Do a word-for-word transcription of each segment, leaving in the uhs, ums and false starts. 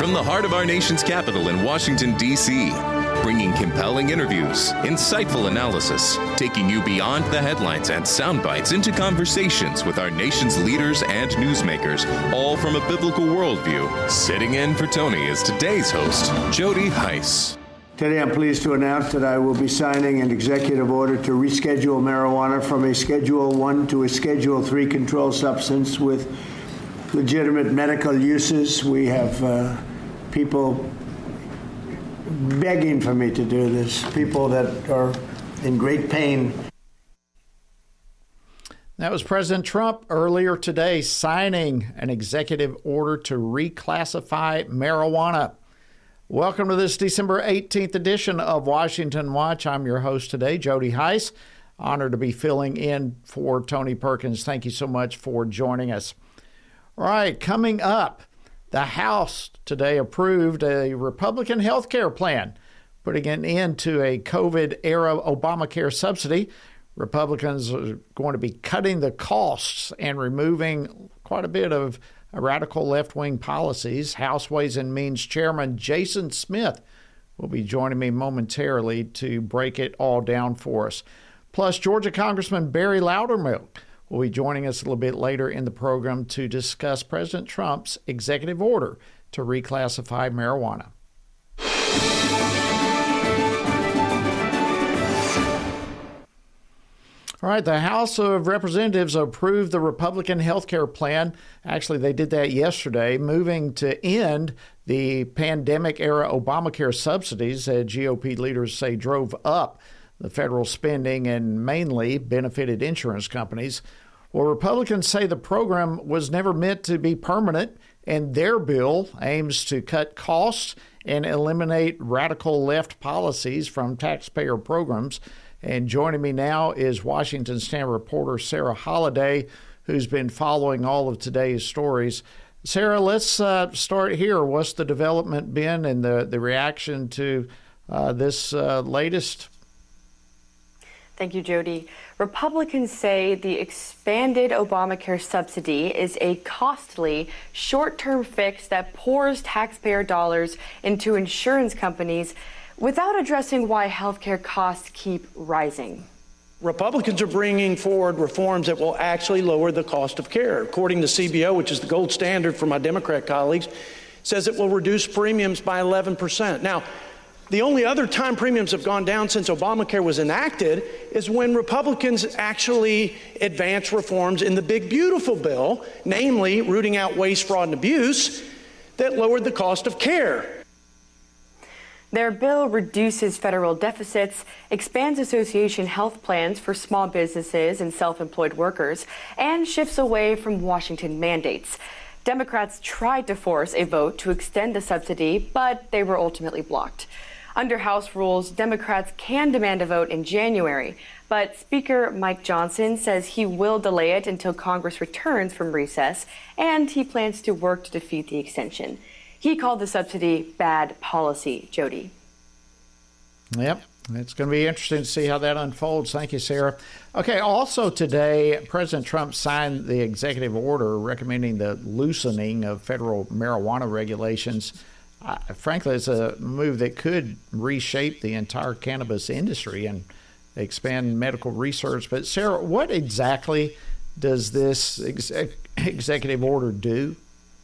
from the heart of our nation's capital in Washington, D C, bringing compelling interviews, insightful analysis, taking you beyond the headlines and sound bites into conversations with our nation's leaders and newsmakers, all from a biblical worldview. Sitting in for Tony is today's host, Jody Hice. Today I'm pleased to announce that I will be signing an executive order to reschedule marijuana from a Schedule one to a Schedule three controlled substance with legitimate medical uses. We have uh, people begging for me to do this, people that are in great pain. That was President Trump earlier today signing an executive order to reclassify marijuana. Welcome to this December eighteenth edition of Washington Watch. I'm your host today, Jody Hice. Honored to be filling in for Tony Perkins. Thank you so much for joining us. All right, coming up, the House today approved a Republican health care plan, putting an end to a COVID-era Obamacare subsidy. Republicans are going to be cutting the costs and removing quite a bit of radical left-wing policies. House Ways and Means Chairman Jason Smith will be joining me momentarily to break it all down for us. Plus, Georgia Congressman Barry Loudermilk will be joining us a little bit later in the program to discuss President Trump's executive order to reclassify marijuana. All right, the House of Representatives approved the Republican health care plan. Actually, they did that yesterday, moving to end the pandemic-era Obamacare subsidies that G O P leaders say drove up the federal spending and mainly benefited insurance companies. Well, Republicans say the program was never meant to be permanent, and their bill aims to cut costs and eliminate radical left policies from taxpayer programs. And joining me now is Washington Standard reporter Sarah Holliday, who's been following all of today's stories. Sarah, let's uh, start here. What's the development been and the, the reaction to uh, this uh, latest? Thank you, Jody. Republicans say the expanded Obamacare subsidy is a costly, short-term fix that pours taxpayer dollars into insurance companies without addressing why healthcare costs keep rising. Republicans are bringing forward reforms that will actually lower the cost of care. According to C B O, which is the gold standard for my Democrat colleagues, says it will reduce premiums by eleven percent. Now, the only other time premiums have gone down since Obamacare was enacted is when Republicans actually advance reforms in the big, beautiful bill, namely rooting out waste, fraud, and abuse, that lowered the cost of care. Their bill reduces federal deficits, expands association health plans for small businesses and self-employed workers, and shifts away from Washington mandates. Democrats tried to force a vote to extend the subsidy, but they were ultimately blocked. Under House rules, Democrats can demand a vote in January, but Speaker Mike Johnson says he will delay it until Congress returns from recess, and he plans to work to defeat the extension. He called the subsidy bad policy, Jody. Yep, it's going to be interesting to see how that unfolds. Thank you, Sarah. Okay, also today, President Trump signed the executive order recommending the loosening of federal marijuana regulations. Uh, frankly, it's a move that could reshape the entire cannabis industry and expand medical research. But Sarah, what exactly does this exec- executive order do?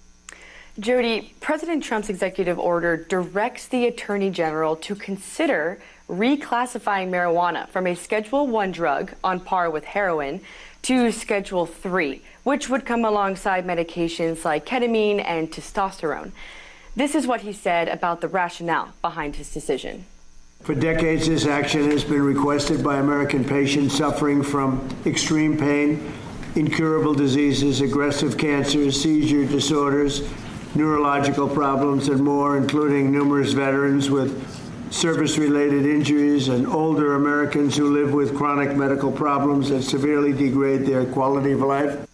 Jody, President Trump's executive order directs the Attorney General to consider reclassifying marijuana from a Schedule one drug on par with heroin to Schedule three, which would come alongside medications like ketamine and testosterone. This is what he said about the rationale behind his decision. For decades, this action has been requested by American patients suffering from extreme pain, incurable diseases, aggressive cancers, seizure disorders, neurological problems, and more, including numerous veterans with service-related injuries and older Americans who live with chronic medical problems that severely degrade their quality of life.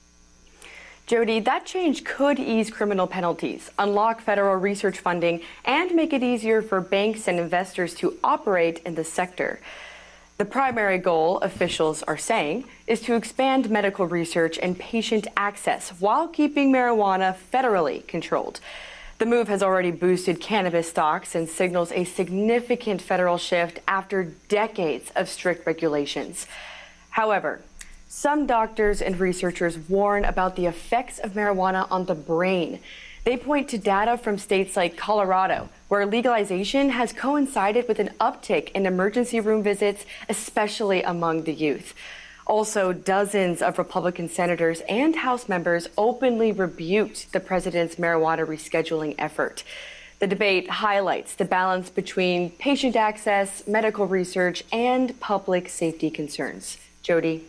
Jody, that change could ease criminal penalties, unlock federal research funding, and make it easier for banks and investors to operate in the sector. The primary goal, officials are saying, is to expand medical research and patient access while keeping marijuana federally controlled. The move has already boosted cannabis stocks and signals a significant federal shift after decades of strict regulations. However, some doctors and researchers warn about the effects of marijuana on the brain. They point to data from states like Colorado, where legalization has coincided with an uptick in emergency room visits, especially among the youth. Also, dozens of Republican senators and House members openly rebuked the president's marijuana rescheduling effort. The debate highlights the balance between patient access, medical research, and public safety concerns. Jody.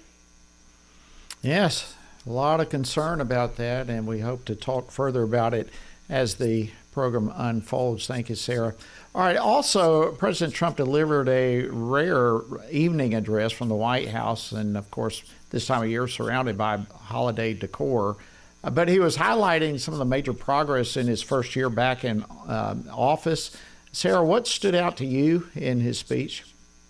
Yes, a lot of concern about that, and we hope to talk further about it as the program unfolds. Thank you, Sarah. All right. Also, President Trump delivered a rare evening address from the White House, and of course, this time of year surrounded by holiday decor. Uh, but he was highlighting some of the major progress in his first year back in uh, office. Sarah, what stood out to you in his speech?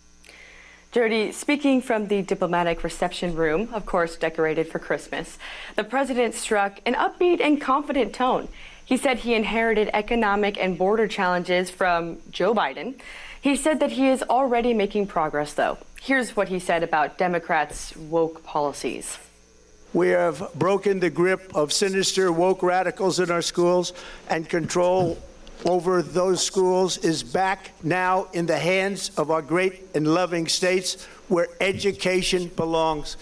Jody, speaking from the diplomatic reception room, of course decorated for Christmas, the president struck an upbeat and confident tone. He said he inherited economic and border challenges from Joe Biden. He said that he is already making progress, though. Here's what he said about Democrats' woke policies. We have broken the grip of sinister woke radicals in our schools, and control over those schools is back now in the hands of our great and loving states where education belongs.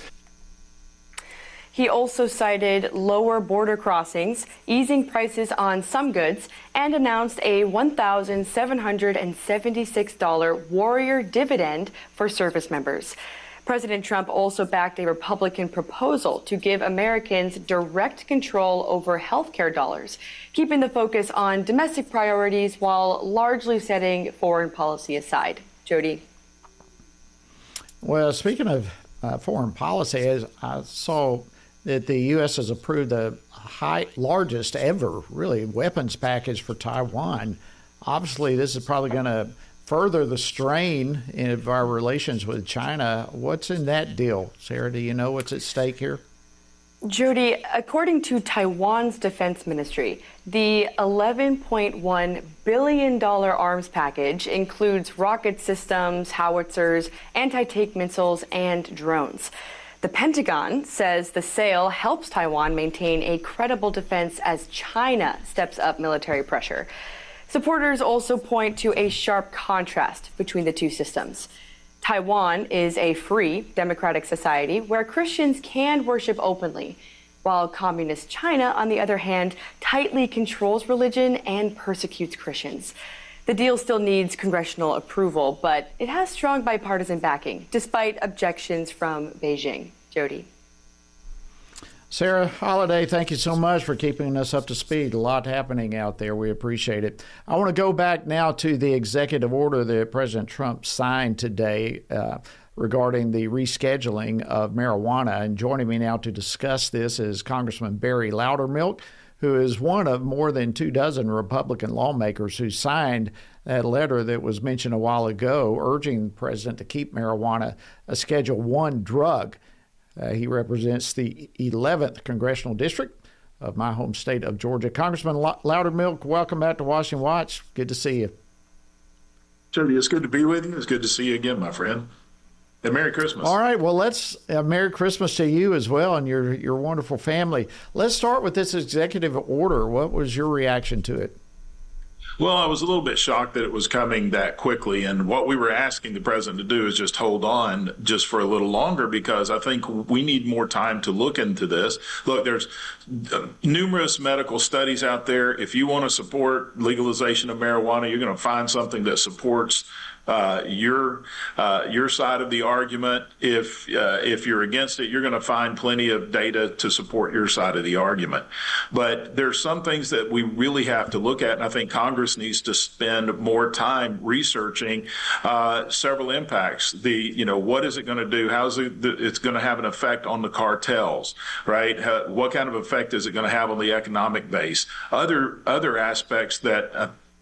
He also cited lower border crossings, easing prices on some goods, and announced a one thousand seven hundred seventy-six dollars Warrior dividend for service members. President Trump also backed a Republican proposal to give Americans direct control over health care dollars, keeping the focus on domestic priorities while largely setting foreign policy aside. Jody. Well, speaking of uh, foreign policy, as I saw that the U S has approved the high, largest ever, really, weapons package for Taiwan. Obviously, this is probably going to further the strain of our relations with China. What's in that deal, Sarah? Do you know what's at stake here? Jody, according to Taiwan's defense ministry, the eleven point one billion dollars arms package includes rocket systems, howitzers, anti-tank missiles, and drones. The Pentagon says the sale helps Taiwan maintain a credible defense as China steps up military pressure. Supporters also point to a sharp contrast between the two systems. Taiwan is a free, democratic society where Christians can worship openly, while Communist China, on the other hand, tightly controls religion and persecutes Christians. The deal still needs congressional approval, but it has strong bipartisan backing, despite objections from Beijing. Jody. Sarah Holliday, thank you so much for keeping us up to speed. A lot happening out there. We appreciate it. I want to go back now to the executive order that President Trump signed today uh, regarding the rescheduling of marijuana. And joining me now to discuss this is Congressman Barry Loudermilk, who is one of more than two dozen Republican lawmakers who signed that letter that was mentioned a while ago, urging the president to keep marijuana a Schedule One drug. Uh, he represents the eleventh congressional district of my home state of Georgia. Congressman Loudermilk, welcome back to Washington Watch. Good to see you. Jody, it's good to be with you. It's good to see you again, my friend. And Merry Christmas. All right. Well, let's uh, Merry Christmas to you as well and your your wonderful family. Let's start with this executive order. What was your reaction to it? Well, I was a little bit shocked that it was coming that quickly. And what we were asking the president to do is just hold on just for a little longer, because I think we need more time to look into this. Look, there's numerous medical studies out there. If you want to support legalization of marijuana, you're going to find something that supports Uh, your uh, your side of the argument. If uh, if you're against it, you're going to find plenty of data to support your side of the argument. But there's some things that we really have to look at, and I think Congress needs to spend more time researching uh, several impacts. The you know what is it going to do? How's it? It's going to have an effect on the cartels, right? How, what kind of effect is it going to have on the economic base? Other other aspects that. Uh,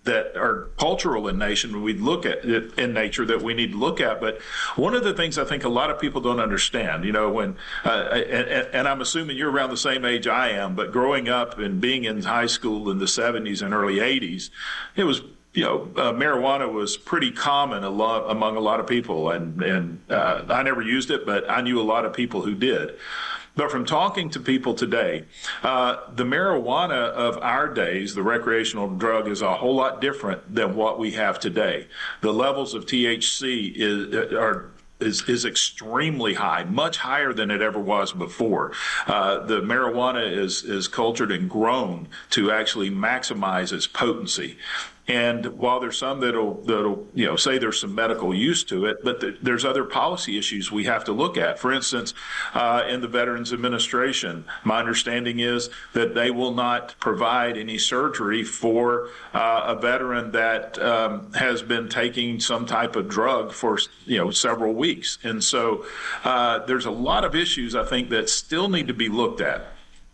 that are cultural in nation, we look at it in nature that we need to look at. But one of the things I think a lot of people don't understand, you know, when, uh, and, and I'm assuming you're around the same age I am, but growing up and being in high school in the seventies and early eighties, it was, you know, uh, marijuana was pretty common a lot among a lot of people. And, and uh, I never used it, but I knew a lot of people who did. But from talking to people today, uh, the marijuana of our days, the recreational drug, is a whole lot different than what we have today. The levels of T H C is, are Is, is extremely high, much higher than it ever was before. Uh, the marijuana is is cultured and grown to actually maximize its potency. And while there's some that'll that'll you know say there's some medical use to it, but th- there's other policy issues we have to look at. For instance, uh, in the Veterans Administration, my understanding is that they will not provide any surgery for uh, a veteran that um, has been taking some type of drug for you know several weeks. And so uh, there's a lot of issues I think that still need to be looked at.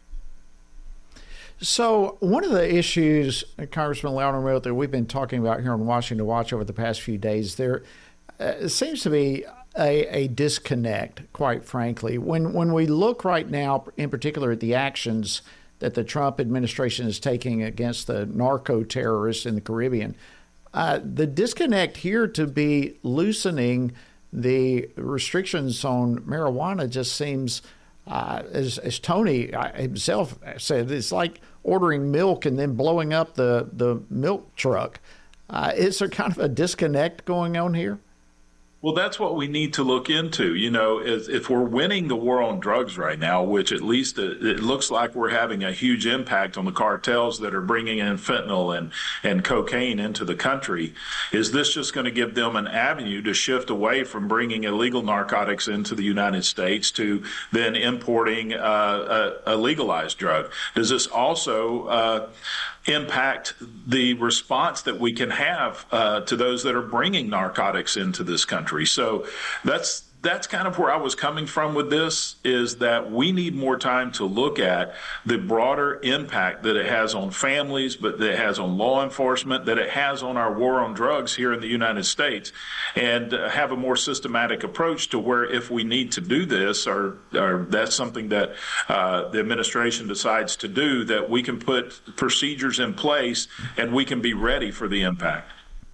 So one of the issues, Congressman Loudermilk, that we've been talking about here on Washington Watch over the past few days, there uh, seems to be a, a disconnect, quite frankly. When when we look right now, in particular, at the actions that the Trump administration is taking against the narco-terrorists in the Caribbean, uh, the disconnect here to be loosening the restrictions on marijuana just seems, uh, as, as Tony himself said, it's like ordering milk and then blowing up the, the milk truck. Uh, is there kind of a disconnect going on here? Well, that's what we need to look into. You know, if, if we're winning the war on drugs right now, which at least it, it looks like we're having a huge impact on the cartels that are bringing in fentanyl and, and cocaine into the country, is this just going to give them an avenue to shift away from bringing illegal narcotics into the United States to then importing uh, a, a legalized drug? Does this also uh, impact the response that we can have uh, to those that are bringing narcotics into this country? So that's that's kind of where I was coming from with this, is that we need more time to look at the broader impact that it has on families, but that it has on law enforcement, that it has on our war on drugs here in the United States, and uh, have a more systematic approach to where if we need to do this, or, or that's something that uh, the administration decides to do, that we can put procedures in place and we can be ready for the impact.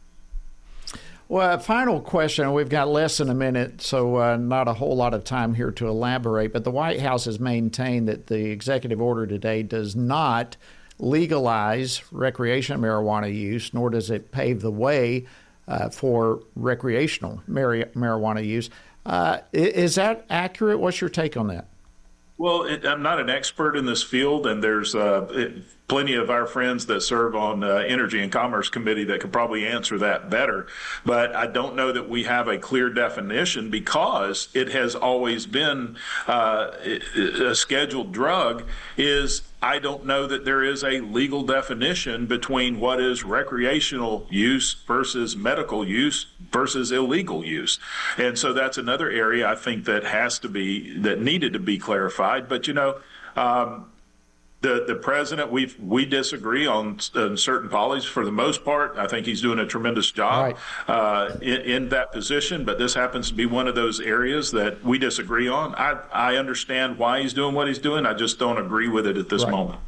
Well, final question. We've got less than a minute, so uh, not a whole lot of time here to elaborate. But the White House has maintained that the executive order today does not legalize recreational marijuana use, nor does it pave the way uh, for recreational mar- marijuana use. Uh, is that accurate? What's your take on that? Well, it, I'm not an expert in this field, and there's uh, it, plenty of our friends that serve on uh, Energy and Commerce Committee that could probably answer that better. But I don't know that we have a clear definition, because it has always been uh, a scheduled drug. Is I don't know that there is a legal definition between what is recreational use versus medical use versus illegal use. And so that's another area I think that has to be, that needed to be clarified. But, you know, um, the the president, we we disagree on, on certain policies for the most part. I think he's doing a tremendous job right. uh, in, in that position, but this happens to be one of those areas that we disagree on. I, I understand why he's doing what he's doing. I just don't agree with it at this right. moment.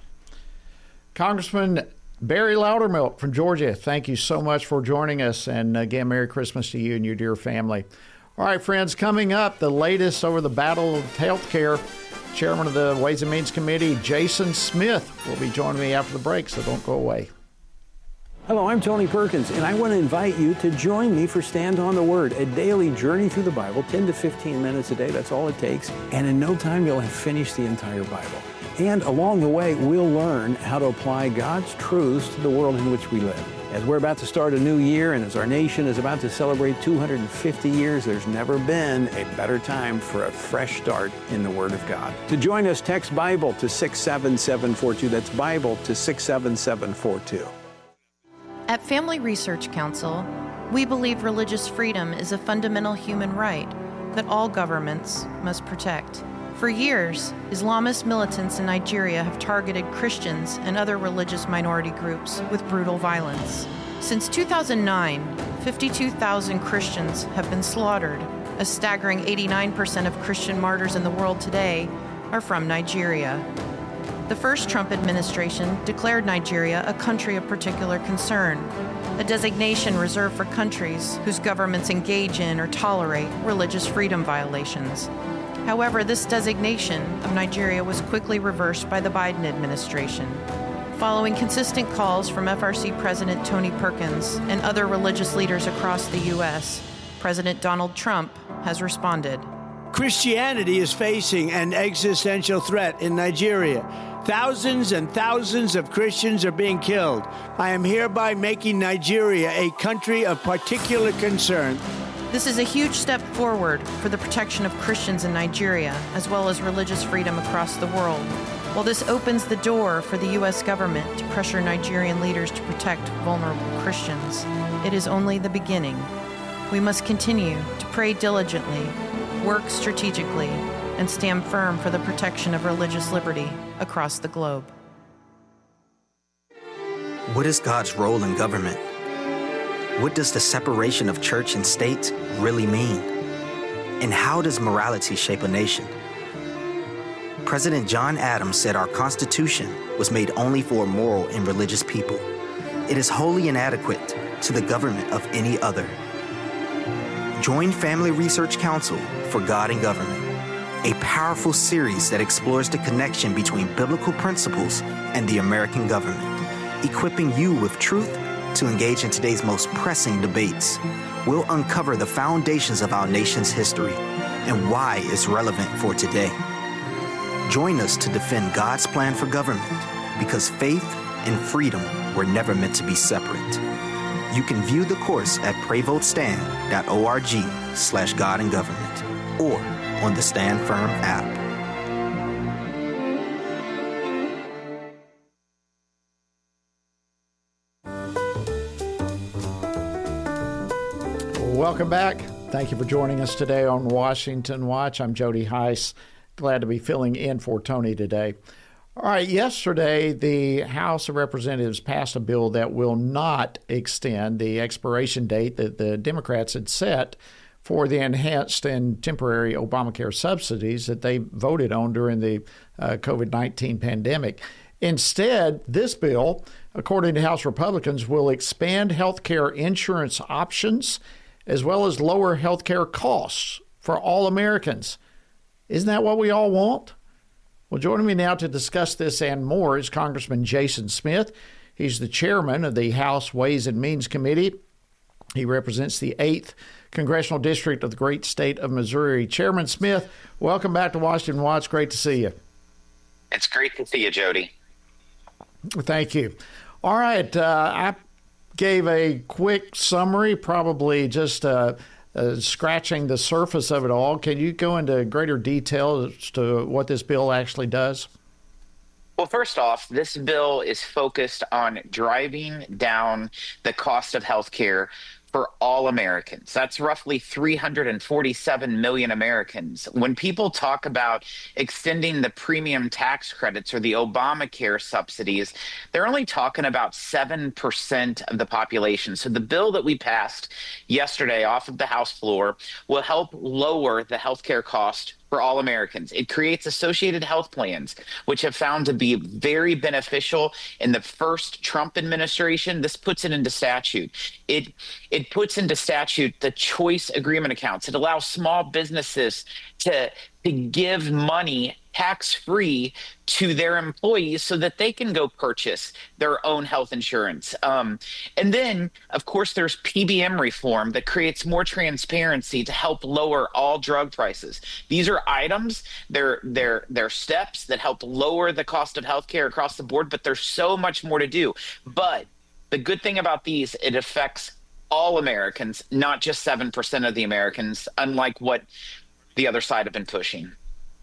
Congressman Barry Loudermilk from Georgia, thank you so much for joining us. And again, Merry Christmas to you and your dear family. All right, friends, coming up, the latest over the battle of health care. Chairman of the Ways and Means Committee, Jason Smith, will be joining me after the break, so don't go away. Hello, I'm Tony Perkins, and I want to invite you to join me for Stand on the Word, a daily journey through the Bible, ten to fifteen minutes a day. That's all it takes. And in no time, you'll have finished the entire Bible. And along the way, we'll learn how to apply God's truths to the world in which we live. As we're about to start a new year, and as our nation is about to celebrate two hundred fifty years, there's never been a better time for a fresh start in the Word of God. To join us, text Bible to six seven seven four two. That's Bible to six seven seven four two. At Family Research Council, we believe religious freedom is a fundamental human right that all governments must protect. For years, Islamist militants in Nigeria have targeted Christians and other religious minority groups with brutal violence. Since two thousand nine, fifty-two thousand Christians have been slaughtered. A staggering eighty-nine percent of Christian martyrs in the world today are from Nigeria. The first Trump administration declared Nigeria a country of particular concern, a designation reserved for countries whose governments engage in or tolerate religious freedom violations. However, this designation of Nigeria was quickly reversed by the Biden administration. Following consistent calls from F R C President Tony Perkins and other religious leaders across the U S, President Donald Trump has responded. Christianity is facing an existential threat in Nigeria. Thousands and thousands of Christians are being killed. I am hereby making Nigeria a country of particular concern. This is a huge step forward for the protection of Christians in Nigeria, as well as religious freedom across the world. While this opens the door for the U S government to pressure Nigerian leaders to protect vulnerable Christians, it is only the beginning. We must continue to pray diligently, work strategically, and stand firm for the protection of religious liberty across the globe. What is God's role in government? What does the separation of church and state really mean? And how does morality shape a nation? President John Adams said our Constitution was made only for moral and religious people. It is wholly inadequate to the government of any other. Join Family Research Council for God and Government, a powerful series that explores the connection between biblical principles and the American government, equipping you with truth to engage in today's most pressing debates. We'll uncover the foundations of our nation's history and why it's relevant for today. Join us to defend God's plan for government, because faith and freedom were never meant to be separate. You can view the course at prayvotestand.org slash God and Government or on the Stand Firm app. Welcome back. Thank you for joining us today on Washington Watch. I'm Jody Heiss. Glad to be filling in for Tony today. All right, yesterday, the House of Representatives passed a bill that will not extend the expiration date that the Democrats had set for the enhanced and temporary Obamacare subsidies that they voted on during the uh, COVID nineteen pandemic. Instead, this bill, according to House Republicans, will expand health care insurance options as well as lower health care costs for all Americans. Isn't that what we all want? Well, joining me now to discuss this and more is Congressman Jason Smith. He's the chairman of the House Ways and Means Committee. He represents the eighth Congressional District of the great state of Missouri. Chairman Smith, welcome back to Washington Watch. Great to see you. It's great to see you, Jody. Thank you. All right. Uh, I gave a quick summary, probably just uh, uh, scratching the surface of it all. Can you go into greater detail as to what this bill actually does? Well, first off, this bill is focused on driving down the cost of health care for all Americans. That's roughly three hundred forty-seven million Americans. When people talk about extending the premium tax credits or the Obamacare subsidies, they're only talking about seven percent of the population. So the bill that we passed yesterday off of the House floor will help lower the healthcare cost for all Americans. It creates associated health plans, which have found to be very beneficial in the first Trump administration. This puts it into statute. It it puts into statute the choice agreement accounts. It allows small businesses to, to give money tax-free to their employees so that they can go purchase their own health insurance. Um, and then, of course, there's P B M reform that creates more transparency to help lower all drug prices. These are items, they're, they're, they're steps that help lower the cost of healthcare across the board, but there's so much more to do. But the good thing about these, it affects all Americans, not just seven percent of the Americans, unlike what the other side have been pushing.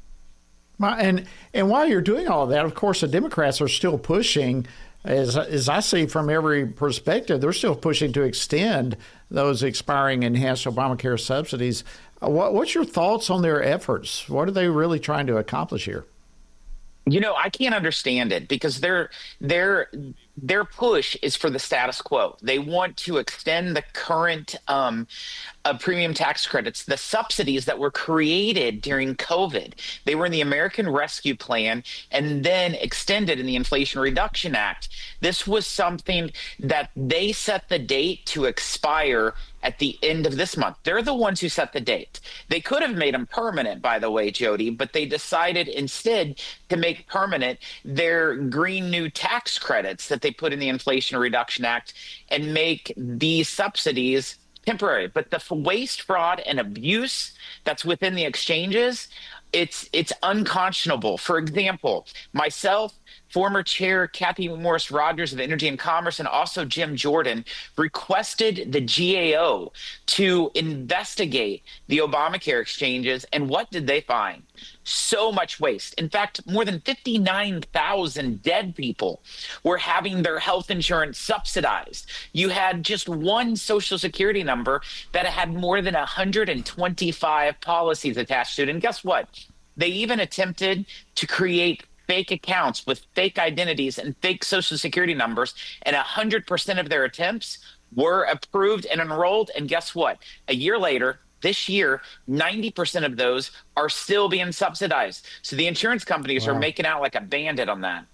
And and while you're doing all of that, of course, the Democrats are still pushing, as as I see from every perspective, they're still pushing to extend those expiring enhanced Obamacare subsidies. What, what's your thoughts on their efforts? What are they really trying to accomplish here? You know, I can't understand it because they're they're their push is for the status quo. They want to extend the current um, uh, premium tax credits, the subsidies that were created during COVID. They were in the American Rescue Plan and then extended in the Inflation Reduction Act. This was something that they set the date to expire at the end of this month. They're the ones who set the date. They could have made them permanent, by the way, Jody, but they decided instead to make permanent their green new tax credits that they put in the Inflation Reduction Act and make these subsidies temporary. But the waste, fraud, and abuse that's within the exchanges, it's it's unconscionable. For example, myself, former chair Kathy Morris Rogers of Energy and Commerce, and also Jim Jordan requested the G A O to investigate the Obamacare exchanges. And what did they find? So much waste. In fact, more than fifty-nine thousand dead people were having their health insurance subsidized. You had just one Social Security number that had more than one hundred twenty-five policies attached to it. And guess what? They even attempted to create fake accounts with fake identities and fake Social Security numbers, and one hundred percent of their attempts were approved and enrolled. And guess what? A year later, this year, ninety percent of those are still being subsidized. So the insurance companies wow. are making out like a bandit on that.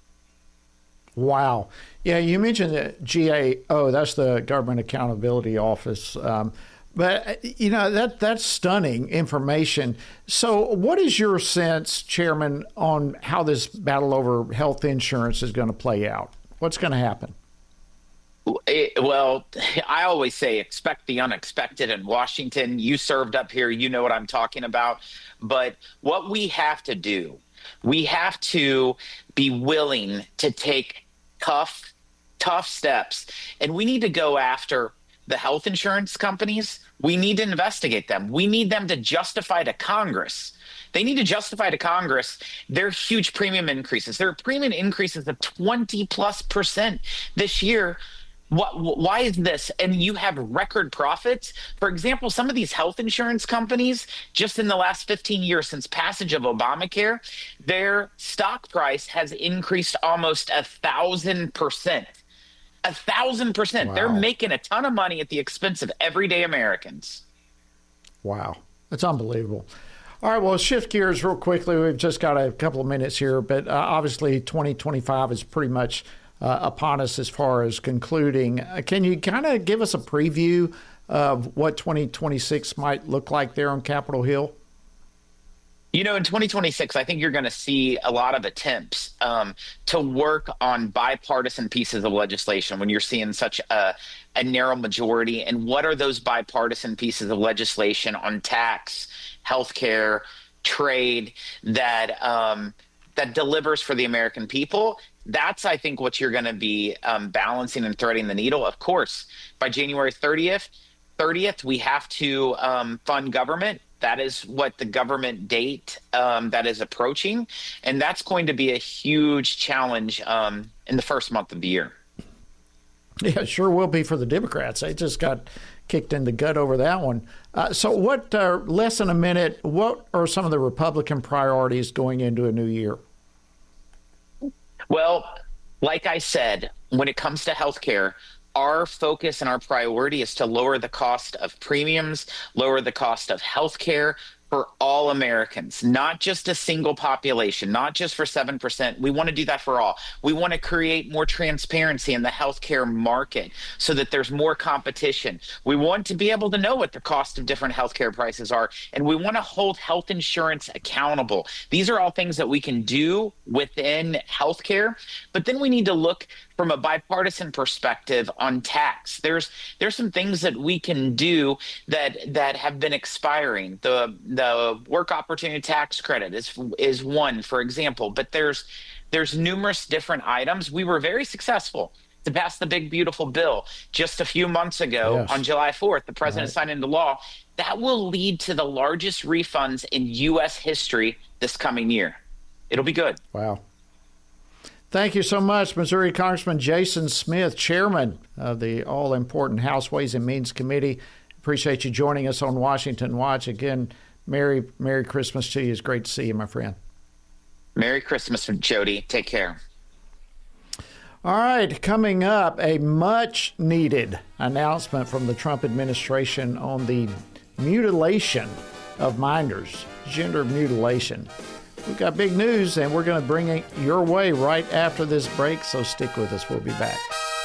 Wow. Yeah, you mentioned the G A O, that's the Government Accountability Office. Um, but, you know, that that's stunning information. So what is your sense, Chairman, on how this battle over health insurance is going to play out? What's going to happen? It, well, I always say expect the unexpected in Washington. You served up here. You know what I'm talking about. But what we have to do, we have to be willing to take tough, tough steps. And we need to go after the health insurance companies. We need to investigate them. We need them to justify to Congress. They need to justify to Congress their huge premium increases. There are premium increases of twenty plus percent this year. What, why is this? And you have record profits. For example, some of these health insurance companies, just in the last fifteen years since passage of Obamacare, their stock price has increased almost a thousand percent. A thousand percent. Wow. They're making a ton of money at the expense of everyday Americans. Wow. That's unbelievable. All right, well, shift gears real quickly. We've just got a couple of minutes here, but uh, obviously twenty twenty-five is pretty much uh, upon us as far as concluding. Uh, can you kind of give us a preview of what twenty twenty-six might look like there on Capitol Hill? You know, in twenty twenty-six, I think you're going to see a lot of attempts um, to work on bipartisan pieces of legislation when you're seeing such a, a narrow majority. And what are those bipartisan pieces of legislation on tax, healthcare, trade that um, that delivers for the American people? That's, I think, what you're going to be um, balancing and threading the needle. Of course, by January thirtieth, thirtieth, we have to um, fund government. That is what the government date um, that is approaching. And that's going to be a huge challenge um, in the first month of the year. Yeah, it sure will be for the Democrats. They just got kicked in the gut over that one. Uh, so what, uh, less than a minute, what are some of the Republican priorities going into a new year? Well, like I said, when it comes to health care, our focus and our priority is to lower the cost of premiums, lower the cost of health care for all Americans, not just a single population, not just for seven percent. We want to do that for all. We want to create more transparency in the healthcare market so that there's more competition. We want to be able to know what the cost of different healthcare prices are, and we want to hold health insurance accountable. These are all things that we can do within healthcare, but then we need to look from a bipartisan perspective on tax. There's there's some things that we can do that that have been expiring. The the work opportunity tax credit is is one, for example, but there's there's numerous different items. We were very successful to pass the big beautiful bill just a few months ago. Yes. On July fourth. The president right. signed into law. That will lead to the largest refunds in U S history this coming year. It'll be good. Wow. Thank you so much, Missouri Congressman Jason Smith, chairman of the all-important House Ways and Means Committee. Appreciate you joining us on Washington Watch. Again, Merry Merry Christmas to you. It's great to see you, my friend. Merry Christmas, Jody. Take care. All right, coming up, a much-needed announcement from the Trump administration on the mutilation of minors, gender mutilation. We've got big news, and we're going to bring it your way right after this break, so stick with us. We'll be back.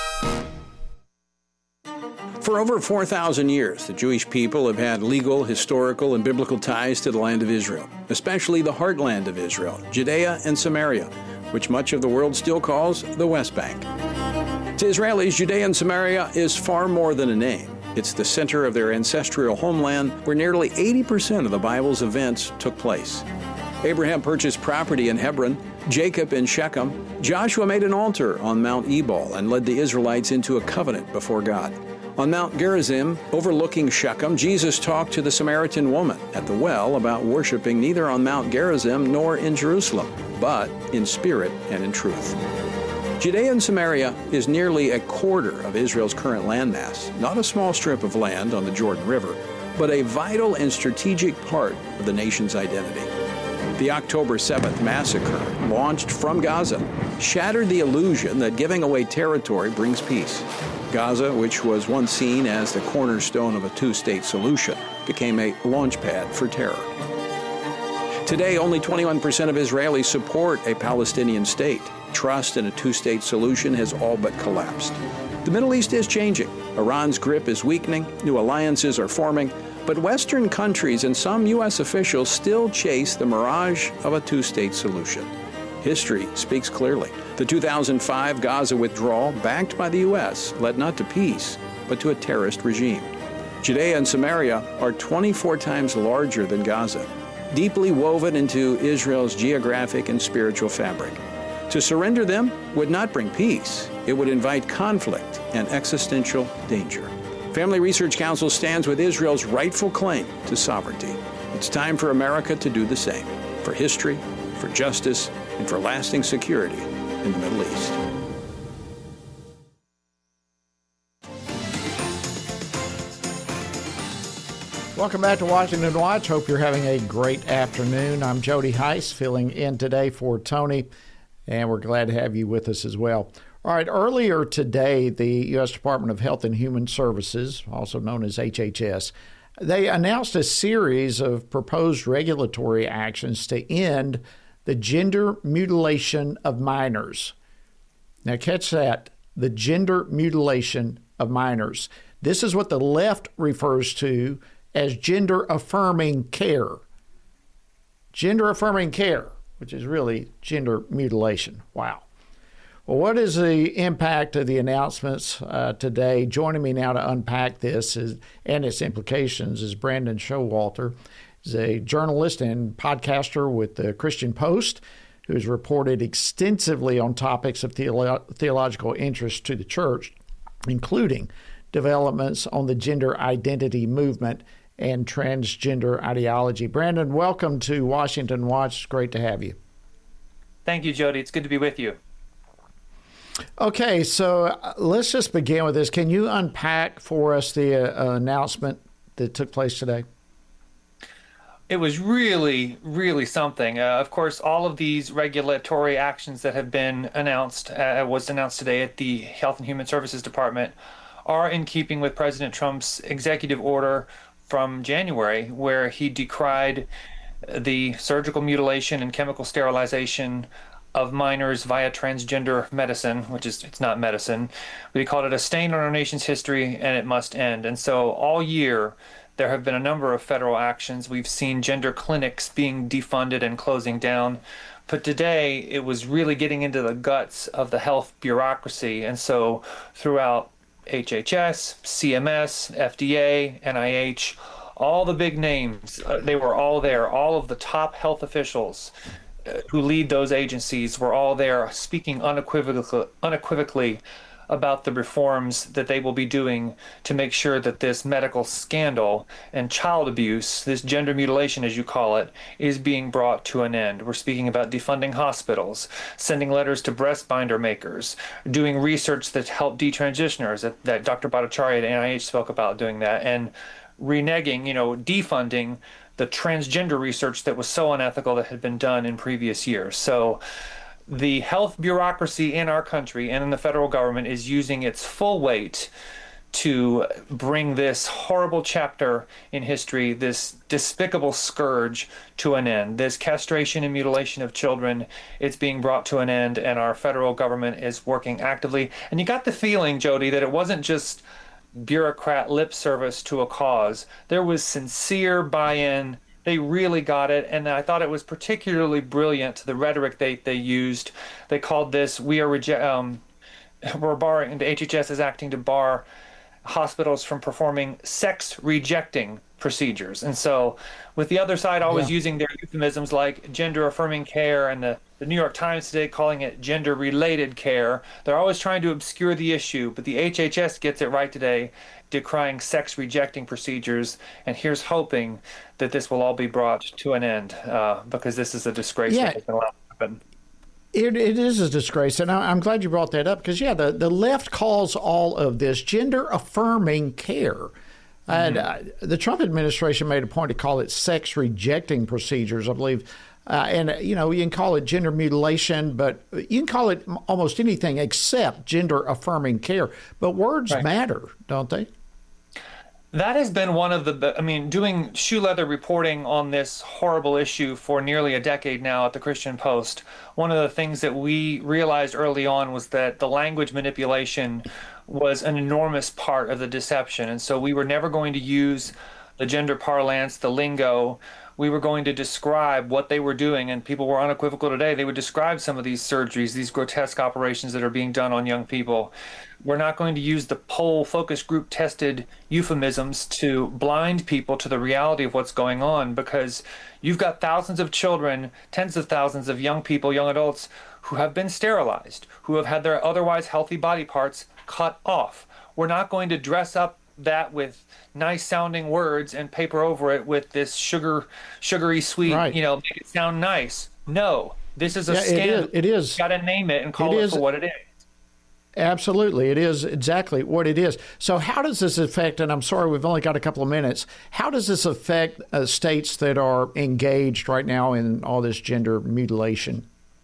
For over four thousand years, the Jewish people have had legal, historical, and biblical ties to the land of Israel, especially the heartland of Israel, Judea and Samaria, which much of the world still calls the West Bank. To Israelis, Judea and Samaria is far more than a name. It's the center of their ancestral homeland where nearly eighty percent of the Bible's events took place. Abraham purchased property in Hebron, Jacob in Shechem, Joshua made an altar on Mount Ebal and led the Israelites into a covenant before God. On Mount Gerizim, overlooking Shechem, Jesus talked to the Samaritan woman at the well about worshiping neither on Mount Gerizim nor in Jerusalem, but in spirit and in truth. Judea and Samaria is nearly a quarter of Israel's current landmass, not a small strip of land on the Jordan River, but a vital and strategic part of the nation's identity. The October seventh massacre, launched from Gaza, shattered the illusion that giving away territory brings peace. Gaza, which was once seen as the cornerstone of a two-state solution, became a launchpad for terror. Today, only twenty-one percent of Israelis support a Palestinian state. Trust in a two-state solution has all but collapsed. The Middle East is changing. Iran's grip is weakening. New alliances are forming. But Western countries and some U S officials still chase the mirage of a two-state solution. History speaks clearly. The two thousand five Gaza withdrawal, backed by the U S, led not to peace, but to a terrorist regime. Judea and Samaria are twenty-four times larger than Gaza, deeply woven into Israel's geographic and spiritual fabric. To surrender them would not bring peace. It would invite conflict and existential danger. Family Research Council stands with Israel's rightful claim to sovereignty. It's time for America to do the same, for history, for justice, and for lasting security in the Middle East. Welcome back to Washington Watch. Hope you're having a great afternoon. I'm Jody Heiss, filling in today for Tony, and we're glad to have you with us as well. All right, earlier today, the U S Department of Health and Human Services, also known as H H S, they announced a series of proposed regulatory actions to end the gender mutilation of minors. Now, catch that, the gender mutilation of minors. This is what the left refers to as gender-affirming care. Gender-affirming care, which is really gender mutilation. Wow. Well, what is the impact of the announcements uh, today? Joining me now to unpack this is, and its implications is Brandon Showalter. He's a journalist and podcaster with the Christian Post, who has reported extensively on topics of theolo- theological interest to the church, including developments on the gender identity movement and transgender ideology. Brandon, welcome to Washington Watch. It's great to have you. Thank you, Jody. It's good to be with you. Okay, so uh, let's just begin with this. Can you unpack for us the uh, announcement that took place today? It was really, really something. Uh, of course, all of these regulatory actions that have been announced, uh, was announced today at the Health and Human Services Department, are in keeping with President Trump's executive order from January, where he decried the surgical mutilation and chemical sterilization of minors via transgender medicine, which is, it's not medicine, but he called it a stain on our nation's history and it must end. And so all year, there have been a number of federal actions. We've seen gender clinics being defunded and closing down. But today, it was really getting into the guts of the health bureaucracy. And so throughout H H S, C M S, F D A, N I H, all the big names, uh, they were all there. All of the top health officials uh, who lead those agencies were all there speaking unequivocally, unequivocally about the reforms that they will be doing to make sure that this medical scandal and child abuse, this gender mutilation as you call it, is being brought to an end. We're speaking about defunding hospitals, sending letters to breast binder makers, doing research that help detransitioners, that, that Doctor Bhattacharya at N I H spoke about doing that, and reneging, you know, defunding the transgender research that was so unethical that had been done in previous years. So the health bureaucracy in our country and in the federal government is using its full weight to bring this horrible chapter in history, this despicable scourge, to an end. This castration and mutilation of children, it's being brought to an end, and our federal government is working actively. And you got the feeling, Jody, that it wasn't just bureaucrat lip service to a cause. There was sincere buy-in. They really got it, and I thought it was particularly brilliant, the rhetoric they, they used. They called this, we are rege- um, we're barring, the H H S is acting to bar hospitals from performing sex-rejecting procedures. And so with the other side always yeah. using their euphemisms like gender-affirming care, and the, the New York Times today calling it gender-related care, they're always trying to obscure the issue, but the H H S gets it right today, decrying sex-rejecting procedures, and here's hoping that this will all be brought to an end, uh, because this is a disgrace yeah. that has been allowed to happen. It, it is a disgrace, and I, I'm glad you brought that up, because, yeah, the, the left calls all of this gender-affirming care. Mm-hmm. And uh, the Trump administration made a point to call it sex-rejecting procedures, I believe. Uh, and, you know, you can call it gender mutilation, but you can call it almost anything except gender-affirming care. But words right. matter, don't they? That has been one of the, I mean, doing shoe leather reporting on this horrible issue for nearly a decade now at the Christian Post. One of the things that we realized early on was that the language manipulation was an enormous part of the deception. And so we were never going to use the gender parlance, the lingo. We were going to describe what they were doing, and people were unequivocal today. They would describe some of these surgeries, these grotesque operations that are being done on young people. We're not going to use the poll focus group tested euphemisms to blind people to the reality of what's going on, because you've got thousands of children, tens of thousands of young people, young adults who have been sterilized, who have had their otherwise healthy body parts cut off. We're not going to dress up that with nice sounding words and paper over it with this sugar, sugary sweet, right. you know, make it sound nice. No, this is a yeah, scandal. It is. It is. Got to name it and call it, it for what it is. Absolutely. It is exactly what it is. So how does this affect, and I'm sorry, we've only got a couple of minutes, how does this affect uh, states that are engaged right now in all this gender mutilation?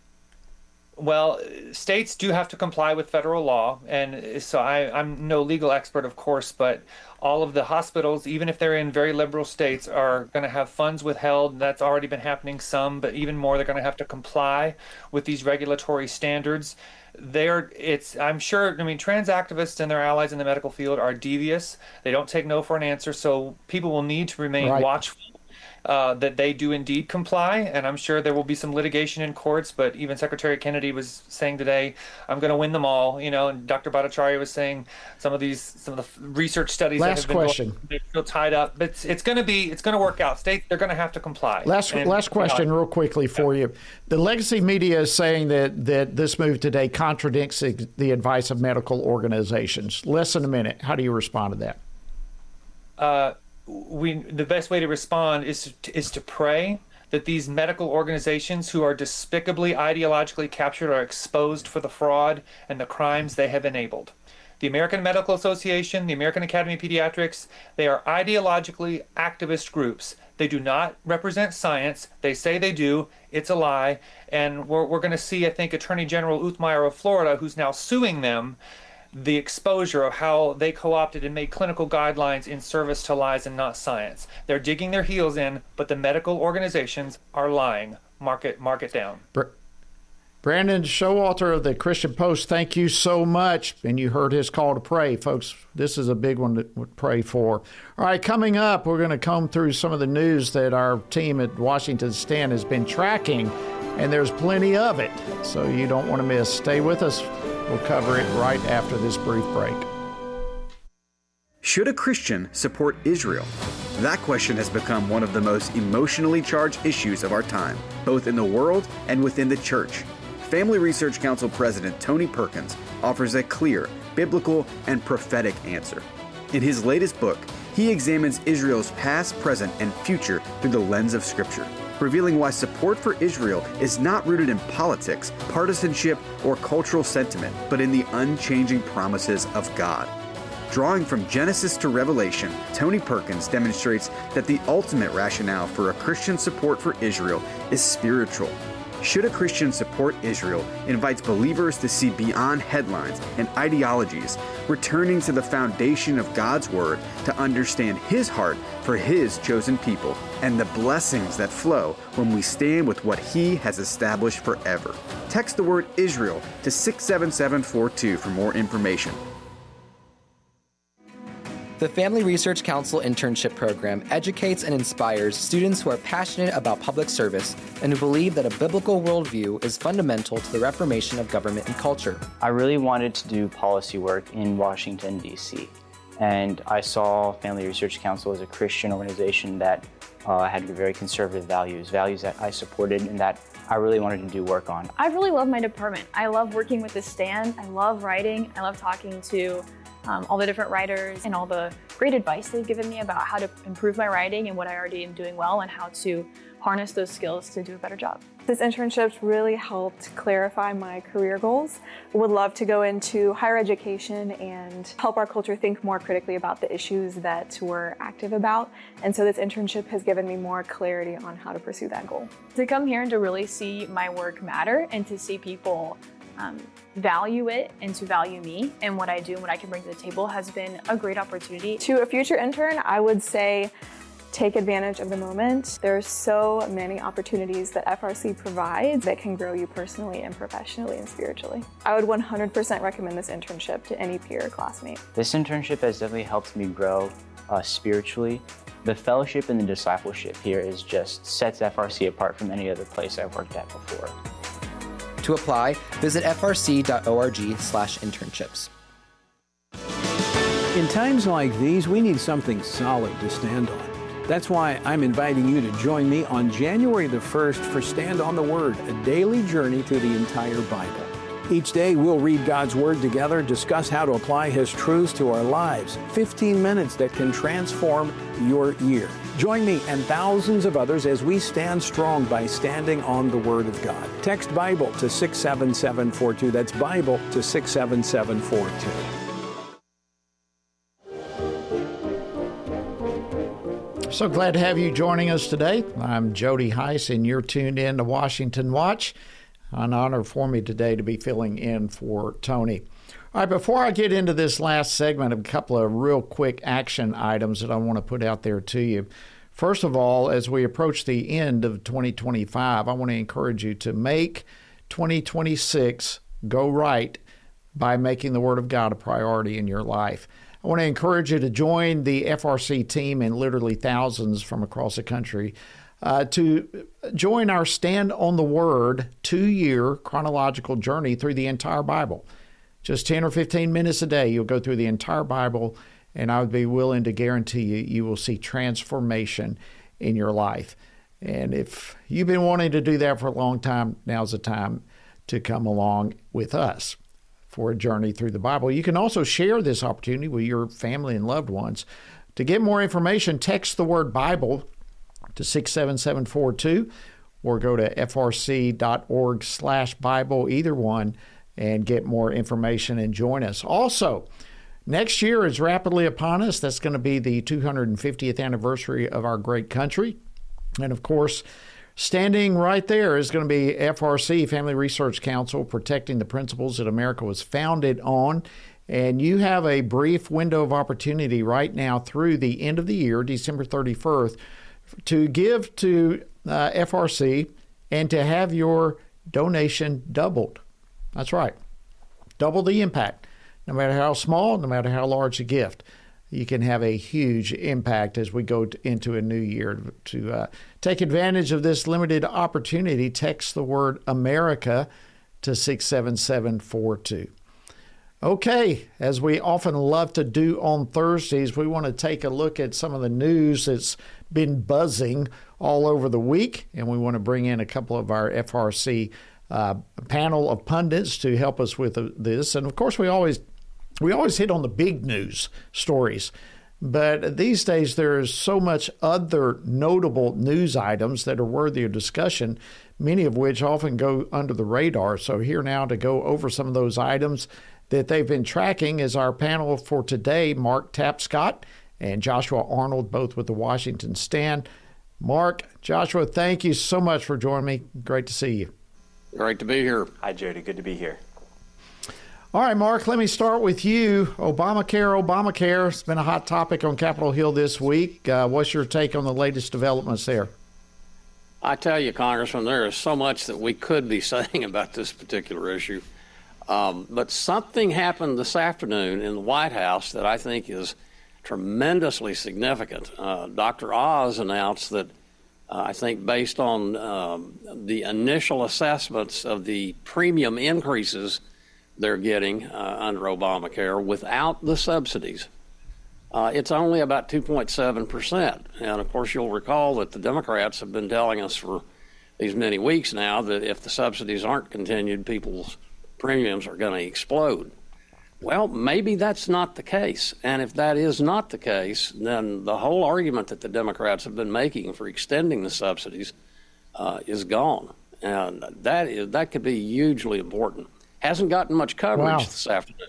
Well, states do have to comply with federal law, and so I, I'm no legal expert, of course, but all of the hospitals, even if they're in very liberal states, are going to have funds withheld. That's already been happening some, but even more, they're going to have to comply with these regulatory standards. They're, it's, I'm sure, I mean, trans activists and their allies in the medical field are devious. They don't take no for an answer, so people will need to remain right. watchful. Uh, that they do indeed comply, and I'm sure there will be some litigation in courts, but even Secretary Kennedy was saying today, I'm going to win them all, you know, and Doctor Bhattacharya was saying some of these, some of the research studies Last that have been question. Going, they feel tied up, but it's, it's going to be, it's going to work out. States, they're going to have to comply. Last and, last question, you know, real quickly for yeah. you. The legacy media is saying that, that this move today contradicts the advice of medical organizations. Less than a minute. How do you respond to that? Uh, we the best way to respond is to, is to pray that these medical organizations who are despicably ideologically captured are exposed for the fraud and the crimes they have enabled. The American Medical Association, the American Academy of Pediatrics, they are ideologically activist groups. They do not represent science. They say they do. It's a lie. And we're, we're going to see, I think, Attorney General Uthmeier of Florida, who's now suing them, the exposure of how they co-opted and made clinical guidelines in service to lies and not science. They're digging their heels in, but the medical organizations are lying. Mark it, mark it down. Brandon Showalter of the Christian Post, thank you so much. And you heard his call to pray, folks. This is a big one to pray for. All right, coming up, we're going to comb through some of the news that our team at Washington Stand has been tracking, and there's plenty of it, so you don't want to miss. Stay with us. We'll cover it right after this brief break. Should a Christian support Israel? That question has become one of the most emotionally charged issues of our time, both in the world and within the church. Family Research Council President Tony Perkins offers a clear, biblical, and prophetic answer. In his latest book, he examines Israel's past, present, and future through the lens of Scripture, revealing why support for Israel is not rooted in politics, partisanship, or cultural sentiment, but in the unchanging promises of God. Drawing from Genesis to Revelation, Tony Perkins demonstrates that the ultimate rationale for a Christian support for Israel is spiritual. Should a Christian Support Israel invites believers to see beyond headlines and ideologies, returning to the foundation of God's Word to understand His heart for His chosen people and the blessings that flow when we stand with what He has established forever. Text the word Israel to six seven seven four two for more information. The Family Research Council Internship Program educates and inspires students who are passionate about public service and who believe that a biblical worldview is fundamental to the reformation of government and culture. I really wanted to do policy work in Washington, D C, and I saw Family Research Council as a Christian organization that uh, had very conservative values, values that I supported and that I really wanted to do work on. I really love my department. I love working with the stand. I love writing. I love talking to Um, all the different writers and all the great advice they've given me about how to improve my writing and what I already am doing well and how to harness those skills to do a better job. This internship really helped clarify my career goals. I would love to go into higher education and help our culture think more critically about the issues that we're active about. And so this internship has given me more clarity on how to pursue that goal. To come here and to really see my work matter and to see people Um, value it and to value me and what I do and what I can bring to the table has been a great opportunity. To a future intern, I would say take advantage of the moment. There are so many opportunities that F R C provides that can grow you personally and professionally and spiritually. I would one hundred percent recommend this internship to any peer or classmate. This internship has definitely helped me grow uh, spiritually. The fellowship and the discipleship here is just sets F R C apart from any other place I've worked at before. To apply, visit f r c dot org slash internships. In times like these, we need something solid to stand on. That's why I'm inviting you to join me on January the first for Stand on the Word, a daily journey through the entire Bible. Each day, we'll read God's Word together, discuss how to apply His truths to our lives. fifteen minutes that can transform your year. Join me and thousands of others as we stand strong by standing on the Word of God. Text Bible to six seven seven four two. That's Bible to six seven seven four two. So glad to have you joining us today. I'm Jody Heiss, and you're tuned in to Washington Watch. An honor for me today to be filling in for Tony. All right, before I get into this last segment, a couple of real quick action items that I want to put out there to you. First of all, as we approach the end of twenty twenty-five, I want to encourage you to make twenty twenty-six go right by making the Word of God a priority in your life. I want to encourage you to join the F R C team and literally thousands from across the country uh, to join our Stand on the Word two-year chronological journey through the entire Bible. Just ten or fifteen minutes a day, you'll go through the entire Bible, and I would be willing to guarantee you, you will see transformation in your life. And if you've been wanting to do that for a long time, now's the time to come along with us for a journey through the Bible. You can also share this opportunity with your family and loved ones. To get more information, text the word Bible to six seven seven four two or go to f r c dot org slash Bible, either one, and get more information and join us. Also, next year is rapidly upon us. That's going to be the two hundred fiftieth anniversary of our great country. And of course, standing right there is going to be F R C, Family Research Council, protecting the principles that America was founded on. And you have a brief window of opportunity right now through the end of the year, December thirty-first, to give to uh, F R C and to have your donation doubled. That's right. Double the impact. No matter how small, no matter how large the gift, you can have a huge impact as we go to, into a new year. To uh, take advantage of this limited opportunity, text the word America to six seven seven four two. Okay, as we often love to do on Thursdays, we want to take a look at some of the news that's been buzzing all over the week, and we want to bring in a couple of our F R C uh, panel of pundits to help us with this. And of course, we always we always hit on the big news stories, but these days there is so much other notable news items that are worthy of discussion, many of which often go under the radar. So here now to go over some of those items that they've been tracking is our panel for today, Mark Tapscott and Joshua Arnold, both with the Washington Stand. Mark, Joshua, thank you so much for joining me. Great to see you. Great to be here. Hi, Jody. Good to be here. All right, Mark, let me start with you. Obamacare, Obamacare. It's been a hot topic on Capitol Hill this week. Uh, what's your take on the latest developments there? I tell you, Congressman, there is so much that we could be saying about this particular issue. Um, but something happened this afternoon in the White House that I think is tremendously significant. Uh, Doctor Oz announced that, uh, I think based on um, the initial assessments of the premium increases they're getting uh, under Obamacare without the subsidies, uh, it's only about two point seven percent. And of course, you'll recall that the Democrats have been telling us for these many weeks now that if the subsidies aren't continued, people's premiums are going to explode. Well, maybe that's not the case. And if that is not the case, then the whole argument that the Democrats have been making for extending the subsidies uh, is gone. And that is that could be hugely important. Hasn't gotten much coverage wow. this afternoon.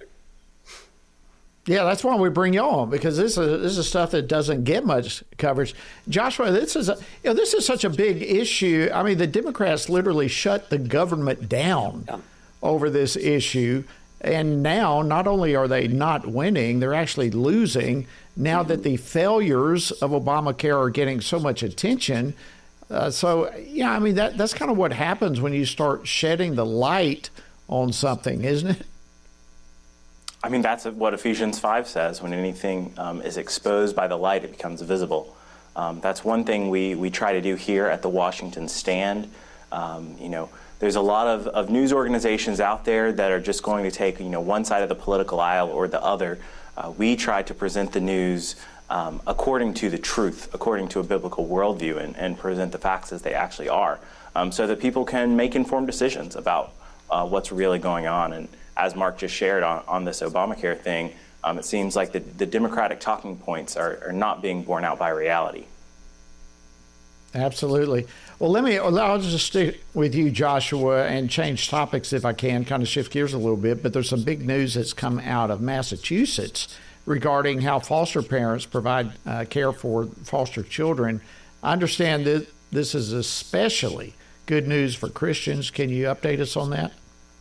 Yeah, that's why we bring you on, because this is this is stuff that doesn't get much coverage. Joshua, this is a, you know, this is such a big issue. I mean, the Democrats literally shut the government down yeah. over this issue, and now not only are they not winning, they're actually losing. Now mm-hmm. that the failures of Obamacare are getting so much attention, uh, so yeah, I mean that that's kind of what happens when you start shedding the light on something, isn't it? I mean, that's what Ephesians five says. When anything um, is exposed by the light, it becomes visible. Um, that's one thing we, we try to do here at the Washington Stand. Um, you know, there's a lot of, of news organizations out there that are just going to take, you know, one side of the political aisle or the other. Uh, we try to present the news um, according to the truth, according to a biblical worldview, and, and present the facts as they actually are, um, so that people can make informed decisions about Uh, what's really going on. And as Mark just shared on, on this Obamacare thing, um, it seems like the, the Democratic talking points are, are not being borne out by reality. Absolutely. Well, let me, I'll just stick with you, Joshua, and change topics if I can, kind of shift gears a little bit. But there's some big news that's come out of Massachusetts regarding how foster parents provide uh, care for foster children. I understand that this is especially good news for Christians. Can you update us on that?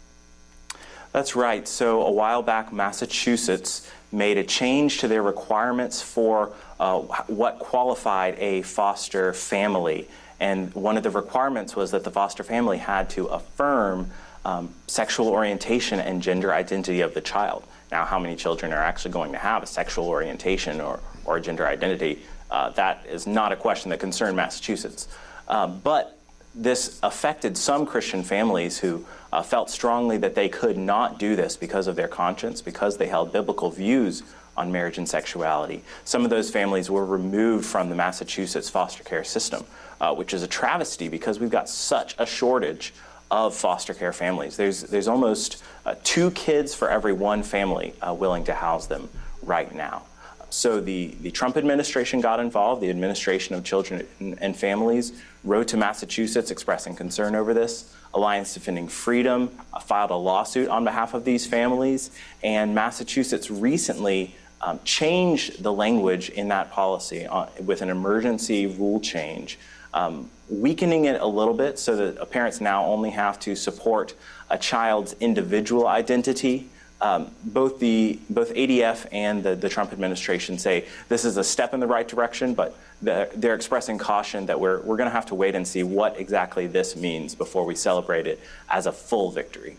That's right. So a while back, Massachusetts made a change to their requirements for uh, what qualified a foster family. And one of the requirements was that the foster family had to affirm um, sexual orientation and gender identity of the child. Now, how many children are actually going to have a sexual orientation or, or a gender identity? Uh, that is not a question that concerned Massachusetts. Uh, but this affected some Christian families who uh, felt strongly that they could not do this because of their conscience, because they held biblical views on marriage and sexuality. Some of those families were removed from the Massachusetts foster care system, uh, which is a travesty because we've got such a shortage of foster care families. There's, there's almost uh, two kids for every one family uh, willing to house them right now. So the, the Trump administration got involved. The Administration of Children and, and Families wrote to Massachusetts expressing concern over this. Alliance Defending Freedom uh, filed a lawsuit on behalf of these families. And Massachusetts recently um, changed the language in that policy uh, with an emergency rule change, um, weakening it a little bit so that parents now only have to support a child's individual identity. Um, both the both A D F and the, the Trump administration say this is a step in the right direction, but they're, they're expressing caution that we're we're going to have to wait and see what exactly this means before we celebrate it as a full victory.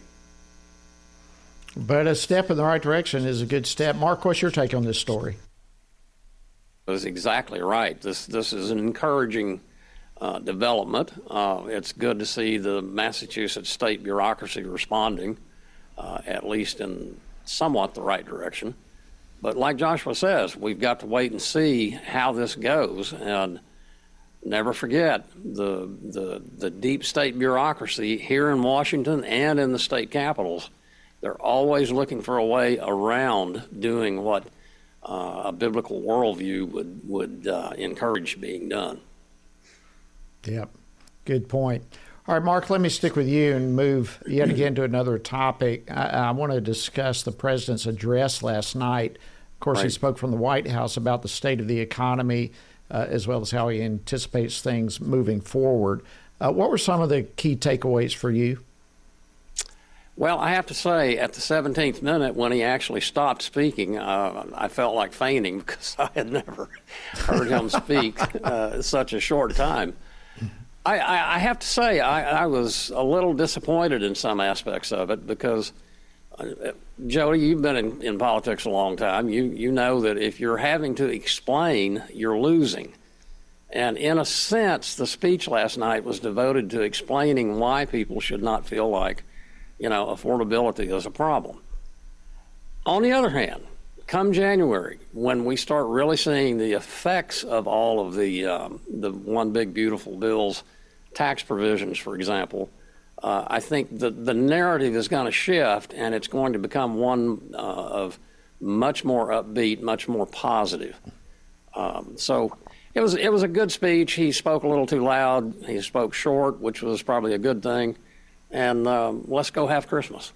But a step in the right direction is a good step. Mark, what's your take on this story? That's exactly right. This this is an encouraging uh, development. Uh, it's good to see the Massachusetts state bureaucracy responding. Uh, at least in somewhat the right direction. But like Joshua says, we've got to wait and see how this goes. And never forget the, the, the deep state bureaucracy here in Washington and in the state capitals. They're always looking for a way around doing what uh, a biblical worldview would, would uh, encourage being done. Yep, good point. All right, Mark, let me stick with you and move yet again to another topic. I, I want to discuss the president's address last night. Of course, right. He spoke from the White House about the state of the economy, uh, as well as how he anticipates things moving forward. Uh, what were some of the key takeaways for you? Well, I have to say, at the seventeenth minute, when he actually stopped speaking, uh, I felt like fainting because I had never heard him speak uh, such a short time. I, I, I have to say, I, I was a little disappointed in some aspects of it because, uh, Jody, you've been in, in politics a long time. You, you know that if you're having to explain, you're losing. And in a sense, the speech last night was devoted to explaining why people should not feel like, you know, affordability is a problem. On the other hand, come January, when we start really seeing the effects of all of the um, the One Big Beautiful Bill's tax provisions, for example, uh, I think the, the narrative is going to shift, and it's going to become one uh, of much more upbeat, much more positive. Um, so it was it was a good speech. He spoke a little too loud. He spoke short, which was probably a good thing. And um, let's go have Christmas.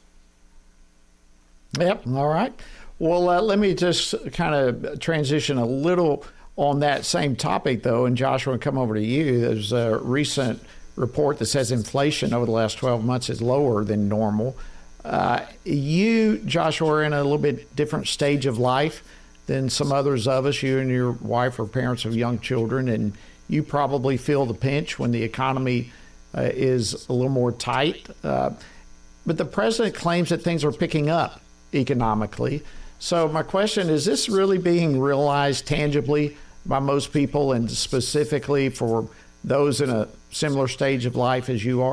Yep. All right. Well, uh, let me just kind of transition a little on that same topic, though. And Joshua, come over to you. There's a recent report that says inflation over the last twelve months is lower than normal. Uh, you, Joshua, are in a little bit different stage of life than some others of us. You and your wife are parents of young children, and you probably feel the pinch when the economy Uh, is a little more tight. Uh, but the president claims that things are picking up economically. So my question is, this really being realized tangibly by most people, and specifically for those in a similar stage of life as you are?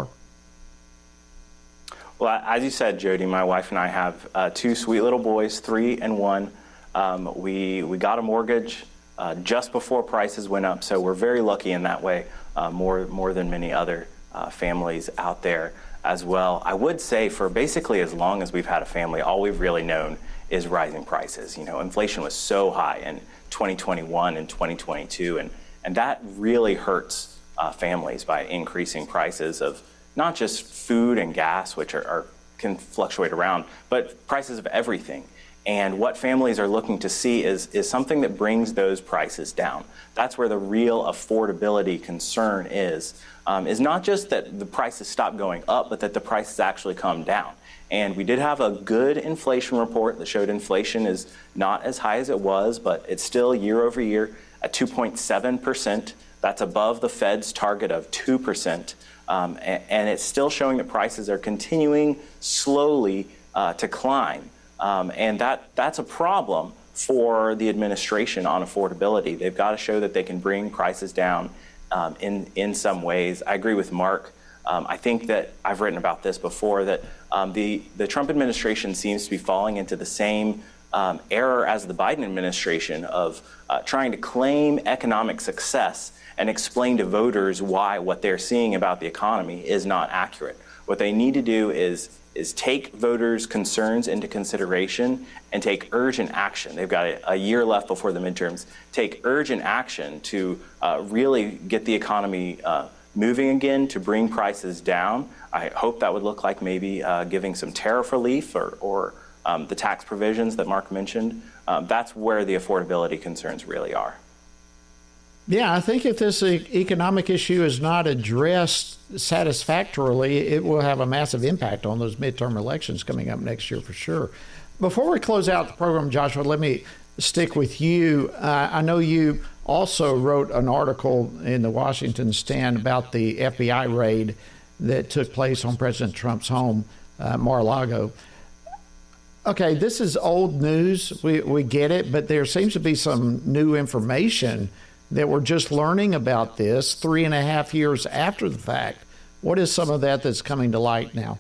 Well, as you said, Jody, my wife and I have uh, two sweet little boys, three and one. Um, we, we got a mortgage uh, just before prices went up, so we're very lucky in that way, uh, more, more than many other Uh, families out there as well. I would say for basically as long as we've had a family, all we've really known is rising prices. You know, inflation was so high in twenty twenty-one and twenty twenty-two, and, and that really hurts uh, families by increasing prices of not just food and gas, which are, are can fluctuate around, but prices of everything. And what families are looking to see is, is something that brings those prices down. That's where the real affordability concern is, um, is not just that the prices stop going up, but that the prices actually come down. And we did have a good inflation report that showed inflation is not as high as it was, but it's still year over year at two point seven percent. That's above the Fed's target of two percent. Um, and, and it's still showing that prices are continuing slowly uh, to climb. Um, and that that's a problem for the administration on affordability. They've got to show that they can bring prices down um, in, in some ways. I agree with Mark. Um, I think that I've written about this before, that um, the, the Trump administration seems to be falling into the same um, error as the Biden administration of uh, trying to claim economic success and explain to voters why what they're seeing about the economy is not accurate. What they need to do is is take voters' concerns into consideration and take urgent action. They've got a, a year left before the midterms. Take urgent action to uh, really get the economy uh, moving again, to bring prices down. I hope that would look like maybe uh, giving some tariff relief or, or um, the tax provisions that Mark mentioned. Um, that's where the affordability concerns really are. Yeah, I think if this economic issue is not addressed satisfactorily, it will have a massive impact on those midterm elections coming up next year for sure. Before we close out the program, Joshua, let me stick with you. Uh, I know you also wrote an article in the Washington Stand about the F B I raid that took place on President Trump's home, uh, Mar-a-Lago. Okay, this is old news. We, we get it, but there seems to be some new information that we're just learning about this three and a half years after the fact. What is some of that that's coming to light now?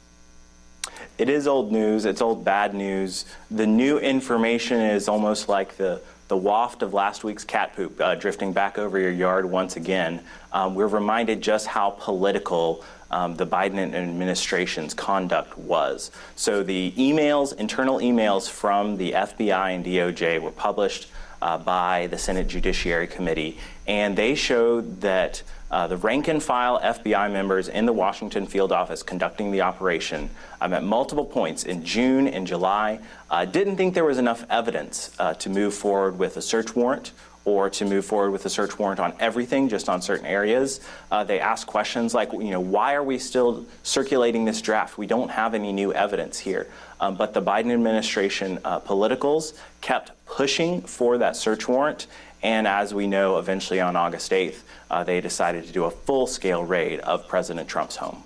It is old news. It's old bad news. The new information is almost like the, the waft of last week's cat poop uh, drifting back over your yard once again. Um, we're reminded just how political um, the Biden administration's conduct was. So the emails, internal emails from the F B I and D O J were published Uh, by the Senate Judiciary Committee, and they showed that uh, the rank and file F B I members in the Washington field office conducting the operation um, at multiple points in June and July uh, didn't think there was enough evidence uh, to move forward with a search warrant or to move forward with a search warrant on everything, just on certain areas. Uh, they ask questions like, you know, why are we still circulating this draft? We don't have any new evidence here. Um, but the Biden administration uh, politicals kept pushing for that search warrant. And as we know, eventually on August eighth, uh, they decided to do a full-scale raid of President Trump's home.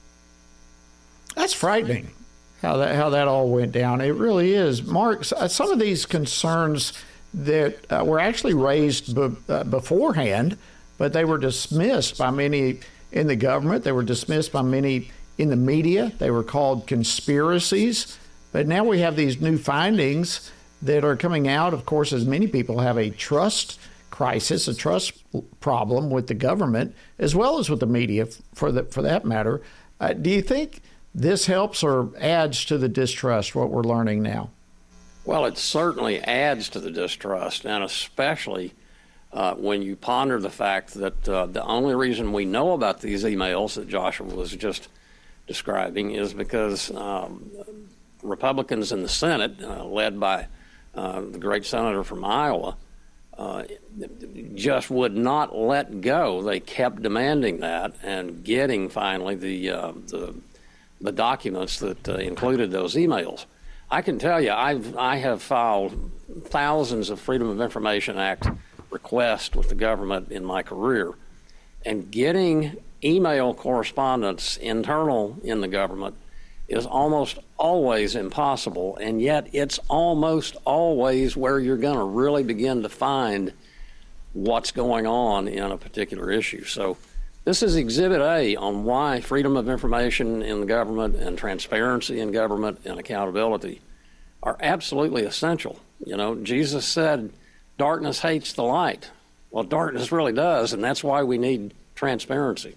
That's frightening, how that how that all went down. It really is. Mark, some of these concerns that uh, were actually raised be, uh, beforehand, but they were dismissed by many in the government. They were dismissed by many in the media. They were called conspiracies. But now we have these new findings that are coming out. Of course, as many people have a trust crisis, a trust problem with the government, as well as with the media, for the, for that matter. Uh, do you think this helps or adds to the distrust, what we're learning now? Well, it certainly adds to the distrust, and especially uh, when you ponder the fact that uh, the only reason we know about these emails that Joshua was just describing is because um, Republicans in the Senate, uh, led by uh, the great senator from Iowa, uh, just would not let go. They kept demanding that and getting finally the uh, the, the documents that uh, included those emails. I can tell you, I've I have filed thousands of Freedom of Information Act requests with the government in my career, and getting email correspondence internal in the government is almost always impossible, and yet it's almost always where you're going to really begin to find what's going on in a particular issue. So this is Exhibit A on why freedom of information in the government and transparency in government and accountability are absolutely essential. You know, Jesus said, darkness hates the light. Well, darkness really does, and that's why we need transparency.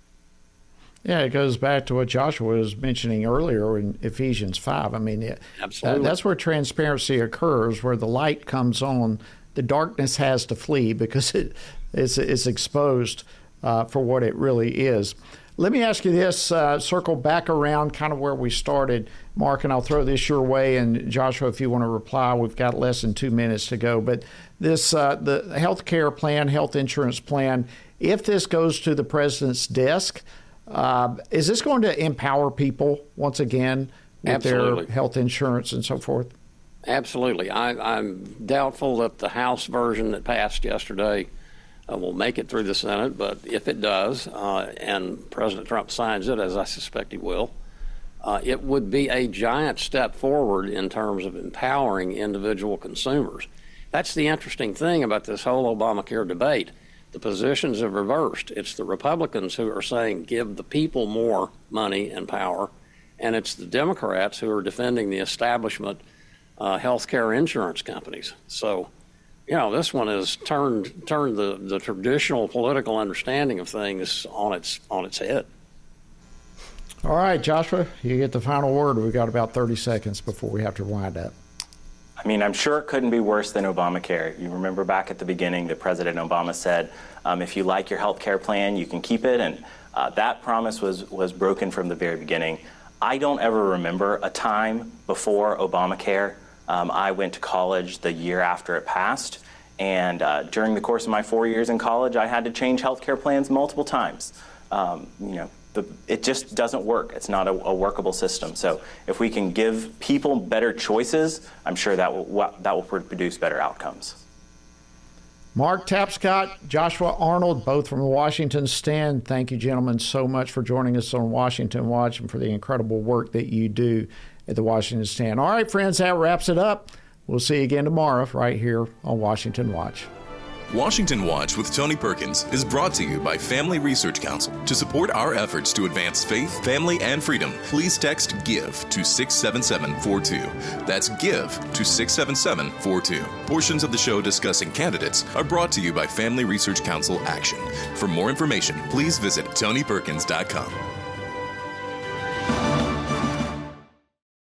Yeah, it goes back to what Joshua was mentioning earlier in Ephesians five. I mean, it, Absolutely. That, that's where transparency occurs, where the light comes on. The darkness has to flee because it, it's, it's exposed uh, for what it really is. Let me ask you this, uh, circle back around kind of where we started, Mark, and I'll throw this your way. And Joshua, if you want to reply, we've got less than two minutes to go. But this, uh, the health care plan, health insurance plan, if this goes to the president's desk, uh, is this going to empower people once again with Absolutely. their health insurance and so forth? Absolutely. I, I'm doubtful that the House version that passed yesterday Uh, will make it through the Senate, but if it does, uh, and President Trump signs it, as I suspect he will, uh, it would be a giant step forward in terms of empowering individual consumers. That's the interesting thing about this whole Obamacare debate. The positions have reversed. It's the Republicans who are saying give the people more money and power, and it's the Democrats who are defending the establishment uh, health care insurance companies. So, you know, this one has turned turned the, the traditional political understanding of things on its on its head. All right, Joshua, you get the final word. We've got about thirty seconds before we have to wind up. I mean, I'm sure it couldn't be worse than Obamacare. You remember back at the beginning that President Obama said, um, if you like your health care plan, you can keep it. And uh, that promise was, was broken from the very beginning. I don't ever remember a time before Obamacare. Um, I went to college the year after it passed, and uh, during the course of my four years in college, I had to change healthcare plans multiple times. Um, you know, the, it just doesn't work. It's not a, a workable system. So if we can give people better choices, I'm sure that will that will produce better outcomes. Mark Tapscott, Joshua Arnold, both from the Washington Stand. Thank you, gentlemen, so much for joining us on Washington Watch and for the incredible work that you do at the Washington Stand. All right, friends, that wraps it up. We'll see you again tomorrow right here on Washington Watch. Washington Watch with Tony Perkins is brought to you by Family Research Council. To support our efforts to advance faith, family, and freedom, please text GIVE to six seven seven four two. That's GIVE to six seven seven four two. Portions of the show discussing candidates are brought to you by Family Research Council Action. For more information, please visit tony perkins dot com.